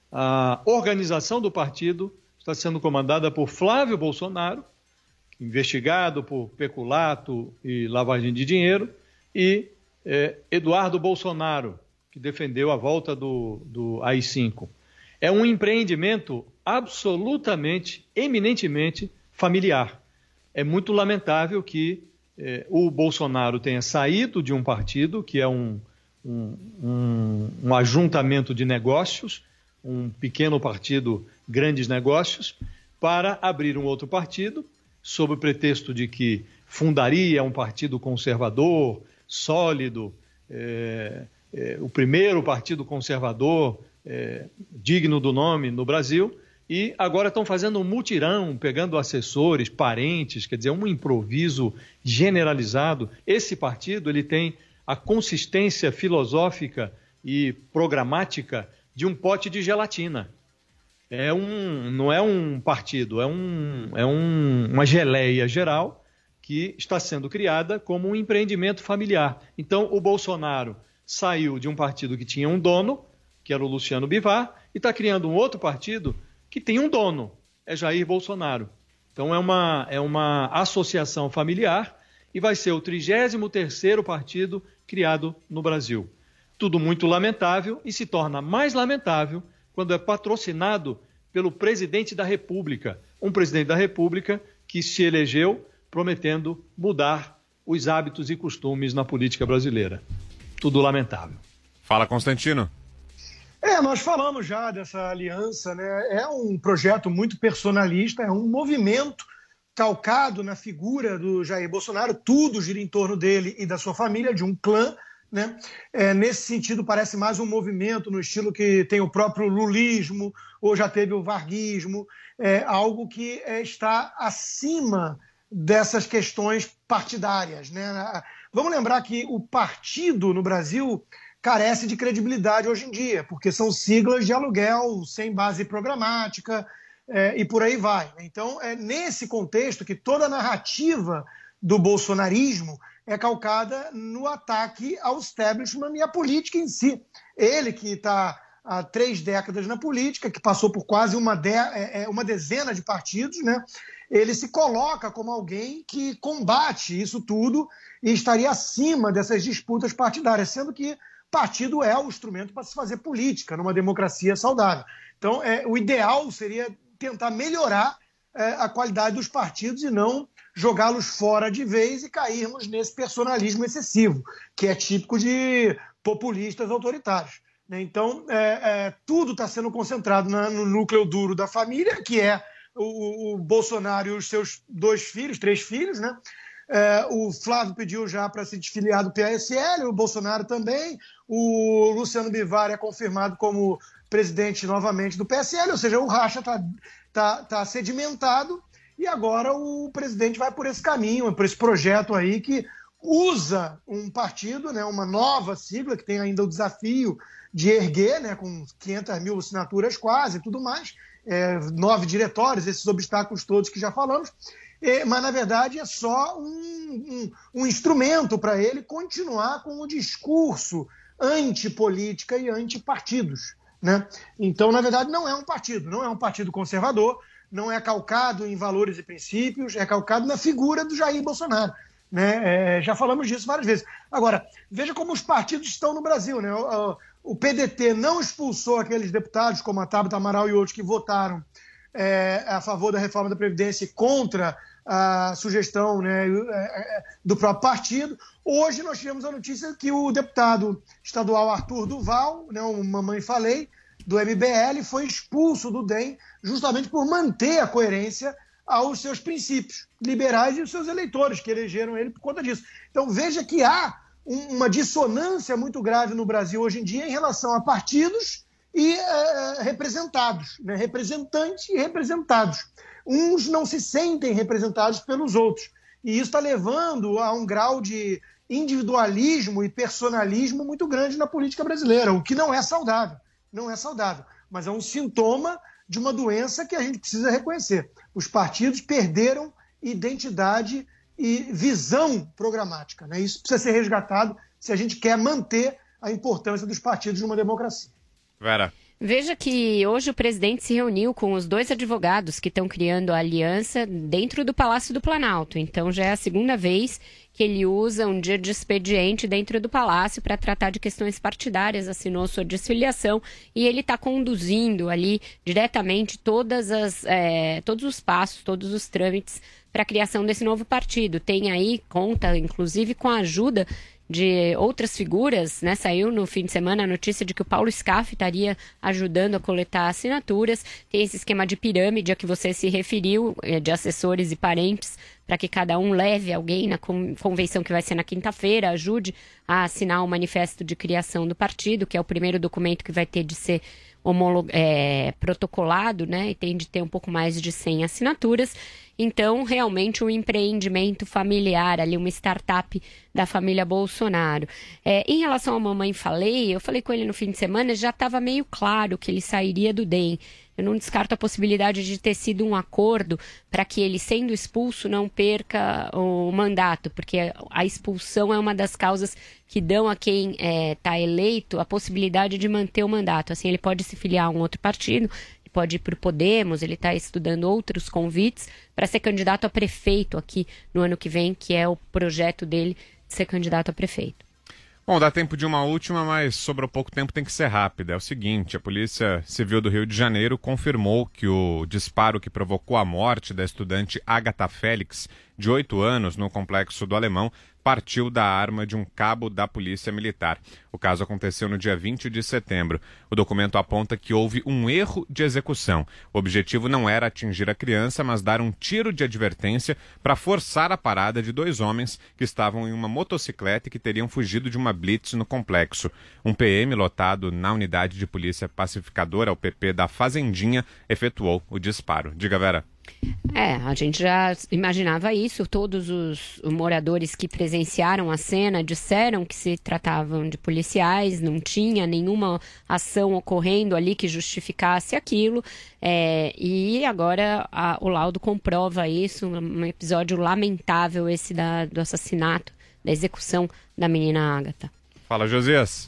A organização do partido está sendo comandada por Flávio Bolsonaro, investigado por peculato e lavagem de dinheiro, e é, Eduardo Bolsonaro, que defendeu a volta do, do A I cinco. É um empreendimento absolutamente, eminentemente familiar. É muito lamentável que eh, o Bolsonaro tenha saído de um partido, que é um, um, um, um ajuntamento de negócios, um pequeno partido, grandes negócios, para abrir um outro partido, sob o pretexto de que fundaria um partido conservador, sólido, eh, eh, o primeiro partido conservador, É, digno do nome no Brasil, e agora estão fazendo um mutirão, pegando assessores, parentes, quer dizer, um improviso generalizado. Esse partido ele tem a consistência filosófica e programática de um pote de gelatina. É um, não é um partido, é, um, é um, uma geleia geral que está sendo criada como um empreendimento familiar. Então, o Bolsonaro saiu de um partido que tinha um dono, que era o Luciano Bivar, e está criando um outro partido que tem um dono, é Jair Bolsonaro. Então é uma, é uma associação familiar e vai ser o trigésimo terceiro partido criado no Brasil. Tudo muito lamentável e se torna mais lamentável quando é patrocinado pelo presidente da República, um presidente da República que se elegeu prometendo mudar os hábitos e costumes na política brasileira. Tudo lamentável. Fala, Constantino. É, nós falamos já dessa aliança, né? É um projeto muito personalista, é um movimento calcado na figura do Jair Bolsonaro, tudo gira em torno dele e da sua família, de um clã, né? É, nesse sentido, parece mais um movimento no estilo que tem o próprio lulismo, ou já teve o varguismo, é algo que é, está acima dessas questões partidárias, né? Vamos lembrar que o partido no Brasil carece de credibilidade hoje em dia, porque são siglas de aluguel, sem base programática, é, e por aí vai. Então, é nesse contexto que toda a narrativa do bolsonarismo é calcada no ataque ao establishment e à política em si. Ele que está há três décadas na política, que passou por quase uma, de, é, uma dezena de partidos, né? Ele se coloca como alguém que combate isso tudo e estaria acima dessas disputas partidárias, sendo que partido é o instrumento para se fazer política numa democracia saudável. Então, é, o ideal seria tentar melhorar é, a qualidade dos partidos e não jogá-los fora de vez e cairmos nesse personalismo excessivo, que é típico de populistas autoritários. Né? Então, é, é, tudo está sendo concentrado na, no núcleo duro da família, que é o, o Bolsonaro e os seus dois filhos, três filhos, né? É, o Flávio pediu já para se desfiliar do P S L, o Bolsonaro também, o Luciano Bivar é confirmado como presidente novamente do P S L, ou seja, o racha está tá, tá sedimentado e agora o presidente vai por esse caminho, por esse projeto aí que usa um partido, né, uma nova sigla, que tem ainda o desafio de erguer, né, com quinhentas mil assinaturas quase e tudo mais, é, nove diretórios, esses obstáculos todos que já falamos, é, mas na verdade é só um, um, um instrumento para ele continuar com o discurso antipolítica e antipartidos, né? Então, na verdade, não é um partido, não é um partido conservador, não é calcado em valores e princípios, é calcado na figura do Jair Bolsonaro. Né? É, já falamos disso várias vezes. Agora, veja como os partidos estão no Brasil. Né? O, o P D T não expulsou aqueles deputados, como a Tabata Amaral e outros, que votaram é, a favor da reforma da Previdência e contra a sugestão, né, do próprio partido. Hoje nós tivemos a notícia que o deputado estadual Arthur Duval, né, o Mamãe Falei, do M B L, foi expulso do D E M justamente por manter a coerência aos seus princípios liberais e os seus eleitores, que elegeram ele por conta disso. Então veja que há um, uma dissonância muito grave no Brasil hoje em dia em relação a partidos e é, representados, né? Representantes e representados. Uns não se sentem representados pelos outros. E isso está levando a um grau de individualismo e personalismo muito grande na política brasileira, o que não é saudável. Não é saudável, mas é um sintoma de uma doença que a gente precisa reconhecer. Os partidos perderam identidade e visão programática, né? Isso precisa ser resgatado se a gente quer manter a importância dos partidos numa democracia. Vera. Veja que hoje o presidente se reuniu com os dois advogados que estão criando a aliança dentro do Palácio do Planalto. Então já é a segunda vez que ele usa um dia de expediente dentro do Palácio para tratar de questões partidárias, assinou sua desfiliação e ele está conduzindo ali diretamente todas as, é, todos os passos, todos os trâmites para a criação desse novo partido. Tem aí, conta inclusive com a ajuda de outras figuras, né? Saiu no fim de semana a notícia de que o Paulo Scaff estaria ajudando a coletar assinaturas. Tem esse esquema de pirâmide a que você se referiu, de assessores e parentes, para que cada um leve alguém na convenção que vai ser na quinta-feira, ajude a assinar o manifesto de criação do partido, que é o primeiro documento que vai ter de ser homolog... é, protocolado, né? E tem de ter um pouco mais de cem assinaturas. Então, realmente, um empreendimento familiar, ali, uma startup da família Bolsonaro. É, em relação à Mamãe Falei, eu falei com ele no fim de semana, já estava meio claro que ele sairia do D E M. Eu não descarto a possibilidade de ter sido um acordo para que ele, sendo expulso, não perca o mandato, porque a expulsão é uma das causas que dão a quem está eleito a possibilidade de manter o mandato. Assim, ele pode se filiar a um outro partido, pode ir para o Podemos, ele está estudando outros convites para ser candidato a prefeito aqui no ano que vem, que é o projeto dele de ser candidato a prefeito. Bom, dá tempo de uma última, mas sobrou pouco tempo, tem que ser rápida. É o seguinte, a Polícia Civil do Rio de Janeiro confirmou que o disparo que provocou a morte da estudante Agatha Félix, de oito anos, no Complexo do Alemão, partiu da arma de um cabo da Polícia Militar. O caso aconteceu no dia vinte de setembro. O documento aponta que houve um erro de execução. O objetivo não era atingir a criança, mas dar um tiro de advertência para forçar a parada de dois homens que estavam em uma motocicleta e que teriam fugido de uma blitz no complexo. Um P M lotado na Unidade de Polícia Pacificadora, o P P da Fazendinha, efetuou o disparo. Diga, Vera. É, a gente já imaginava isso, todos os moradores que presenciaram a cena disseram que se tratavam de policiais, não tinha nenhuma ação ocorrendo ali que justificasse aquilo, é, e agora a, o laudo comprova isso, um episódio lamentável esse da, do assassinato, da execução da menina Agatha. Fala, Josias.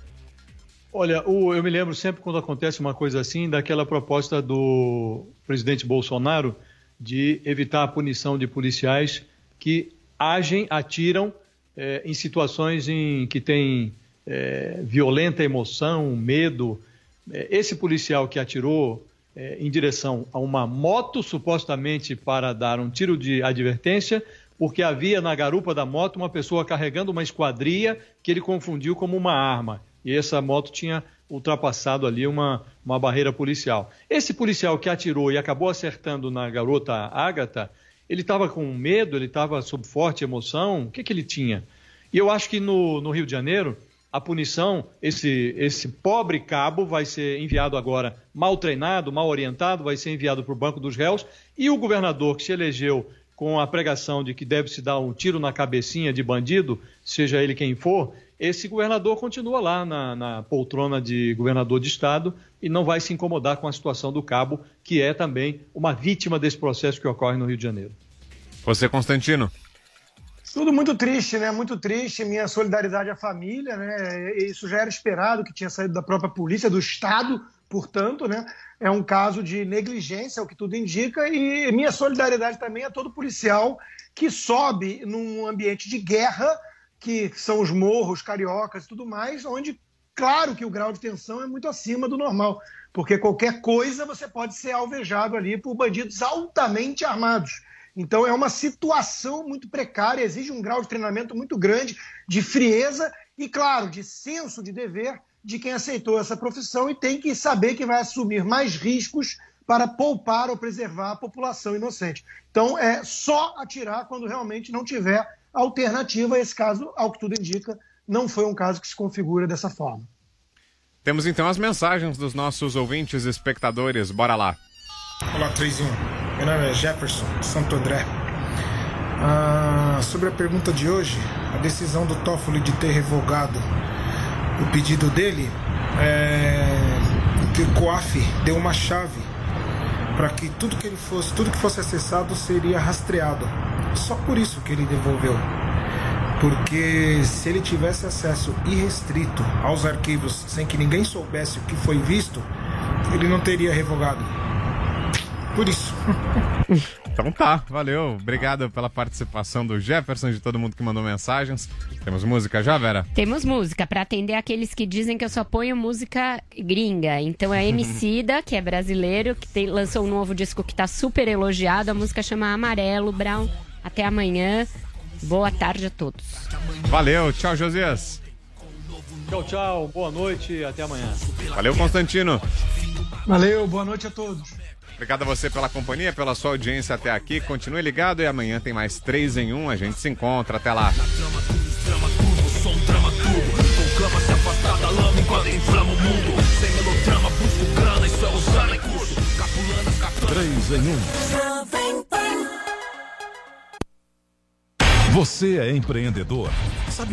Olha, o, eu me lembro sempre quando acontece uma coisa assim, daquela proposta do presidente Bolsonaro de evitar a punição de policiais que agem, atiram é, em situações em que tem é, violenta emoção, medo. É, esse policial que atirou é, em direção a uma moto, supostamente para dar um tiro de advertência, porque havia na garupa da moto uma pessoa carregando uma esquadria que ele confundiu como uma arma. E essa moto tinha ultrapassado ali uma, uma barreira policial. Esse policial que atirou e acabou acertando na garota Agatha, ele estava com medo, ele estava sob forte emoção, o que, que ele tinha? E eu acho que no, no Rio de Janeiro, a punição, esse, esse pobre cabo vai ser enviado agora mal treinado, mal orientado, vai ser enviado para o banco dos réus, e o governador que se elegeu com a pregação de que deve-se dar um tiro na cabecinha de bandido, seja ele quem for, esse governador continua lá na, na poltrona de governador de estado e não vai se incomodar com a situação do Cabo, que é também uma vítima desse processo que ocorre no Rio de Janeiro. Você, Constantino? Tudo muito triste, né? Muito triste. Minha solidariedade à família, né? Isso já era esperado, que tinha saído da própria polícia, do Estado, portanto, né? É um caso de negligência, é o que tudo indica, e minha solidariedade também a todo policial que sobe num ambiente de guerra, que são os morros cariocas e tudo mais, onde, claro que o grau de tensão é muito acima do normal, porque qualquer coisa você pode ser alvejado ali por bandidos altamente armados. Então é uma situação muito precária, exige um grau de treinamento muito grande, de frieza e, claro, de senso de dever de quem aceitou essa profissão e tem que saber que vai assumir mais riscos para poupar ou preservar a população inocente. Então é só atirar quando realmente não tiver alternativa. Esse caso, ao que tudo indica, não foi um caso que se configura dessa forma. Temos então as mensagens dos nossos ouvintes e espectadores. Bora lá. Olá, três em um. Meu nome é Jefferson, de Santo André. Ah, sobre a pergunta de hoje, a decisão do Toffoli de ter revogado o pedido dele, é que o COAF deu uma chave para que tudo que ele fosse, tudo que fosse acessado seria rastreado. Só por isso que ele devolveu. Porque se ele tivesse acesso irrestrito aos arquivos sem que ninguém soubesse o que foi visto, ele não teria revogado. Por isso. Então tá, valeu. Obrigado pela participação do Jefferson, de todo mundo que mandou mensagens. Temos música já, Vera? Temos música, para atender aqueles que dizem que eu só ponho música gringa. Então é Emicida, que é brasileiro, que tem, lançou um novo disco que tá super elogiado. A música chama Amarelo. Brown, até amanhã. Boa tarde a todos. Valeu, tchau, Josias. Tchau, tchau, boa noite, até amanhã. Valeu, Constantino. Valeu, boa noite a todos. Obrigado a você pela companhia, pela sua audiência até aqui. Continue ligado e amanhã tem mais três em um. A gente se encontra. Até lá. três em um. Você é empreendedor? Sabe